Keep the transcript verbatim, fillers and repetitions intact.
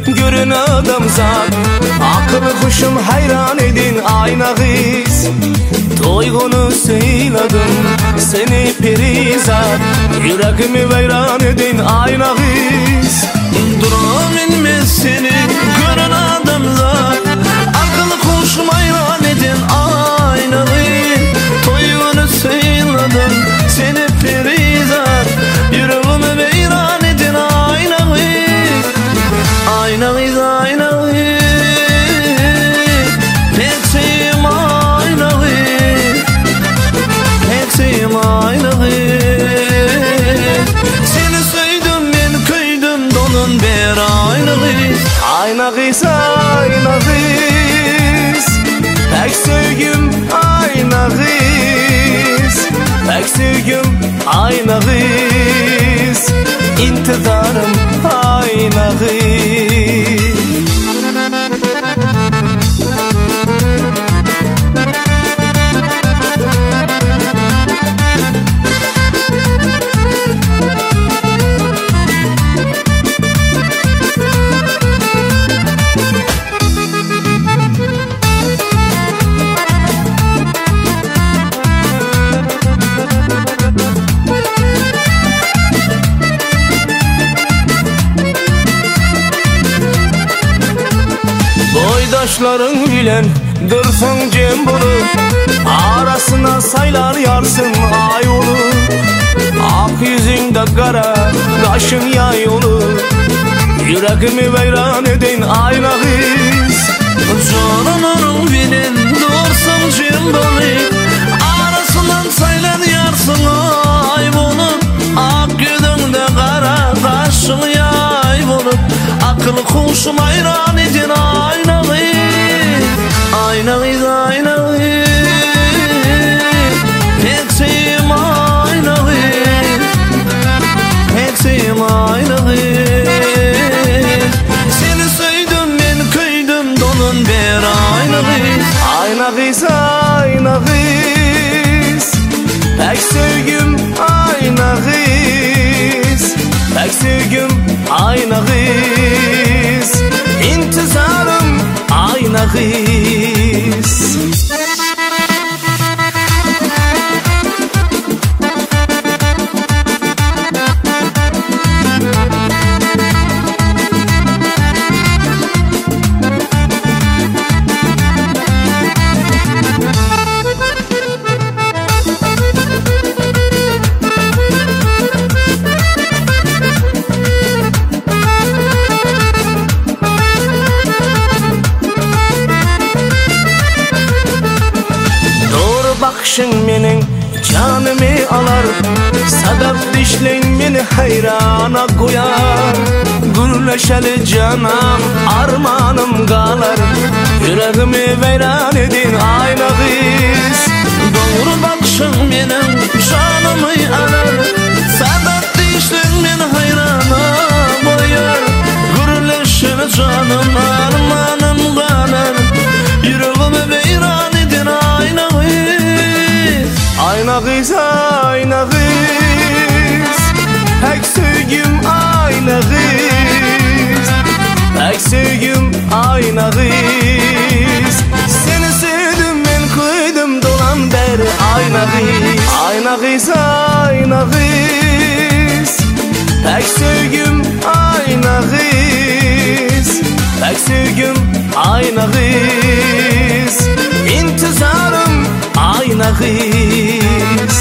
görün adam zat. Akıllı kuşum hayran edin aynağız. Toygunu seyladım seni perizat. Yüreğimi veyran edin aynağız. Duram inmez seni görün adam zat. Akıllı kuşum hayran edin aynağız. Toygunu seyladım seni perizat. Yüreğimi veyran edin aynağız. Aynağız aynağız. Peksim aynağız. Peksim aynağız. Seni söyledim ben köydüm donun bir aynağız. Aynağız aynağız. Pek sevgim aynağız. Pek sevgim aynağız. İntizarım aynağız. Boydaşların bilen dursun cem bulup, arasına saylar yarsın ay olur. Ak yüzünde kara, kaşın yay olur. Yüreğimi veyran edin aynağız. Cananın bilen dursun cem bulup, arasından saylar yarsın ay olur. Ak yüzünde kara, kaşın yay olur. Akıllı kuşum hayran edin aynağız. Aynağız aynağız. Peksim aynağız. Peksim aynağız. Seni söyledim ben köydüm donun bir aynağız. Aynağız aynağız. Pek sevgim aynağız. Pek sevgim aynağız. İntizarım aynağız. Bakışın menin canımı alar. Sadaf dişlerin beni hayrana koyar. Gülleşeli canım armanım kalar. Yüreğimi veyran edin aynağız. Doğru bakışın benim canımı alar. Sadaf dişlerin beni hayrana koyar. Gülleşeli canım armanım kalar. Yüreğimi veyran edin aynağız. Aynağız aynağız. Pek sevgim aynağız. Pek sevgim aynağız. Seni sevdim ben koydum dolan beri aynağız. Aynağız aynağız. Pek sevgim aynağız. Pek sevgim aynağız. İntizarım aynağız.